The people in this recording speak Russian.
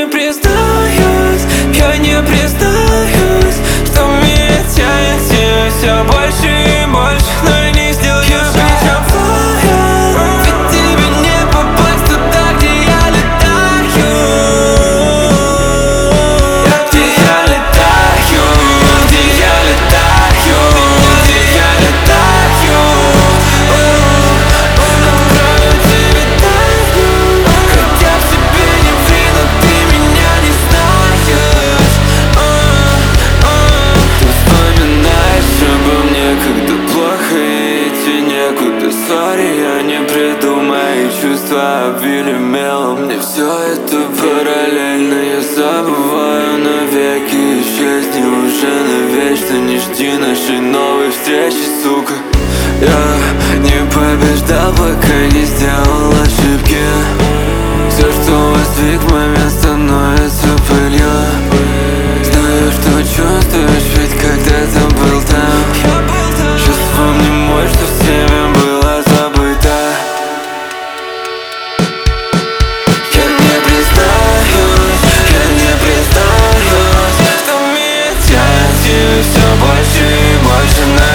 не признаюсь, я не признаюсь, что меня тянет тебе все больше и больше, но я не сделаю живая. Ведь тебе не попасть туда, где я летаю. Где я летаю, где я летаю, где я летаю. Открою тебе тайну, хотя в себе не ври, но ты меня не знаешь. Ты вспоминаешь обо мне, когда плохо и идти некуда. Сори, я не придумаю, чувства обвили мелом. Мне все это параллельно, я забываю навеки. Исчезни уже навечно, не жди нашей новой встречи, сука. Я не побеждал, пока не сделал ошибки. Все, что воздвиг момент, становится пылью. Знаю, что чувствуешь, ведь когда-то был там. Сейчас вспомни мой, что всеми было забыто. Я не признаюсь, что меня тянет тебе все больше и больше.